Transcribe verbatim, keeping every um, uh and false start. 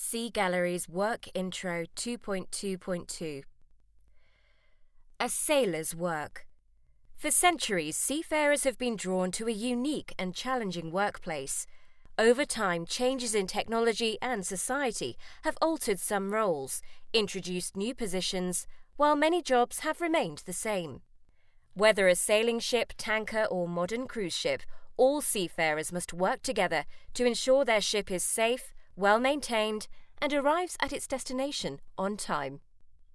Sea Gallery's Work Intro two point two point two. A sailor's work. For centuries, seafarers have been drawn to a unique and challenging workplace. Over time, changes in technology and society have altered some roles, introduced new positions, while many jobs have remained the same. Whether a sailing ship, tanker, or modern cruise ship, all seafarers must work together to ensure their ship is safe, well-maintained, and arrives at its destination on time.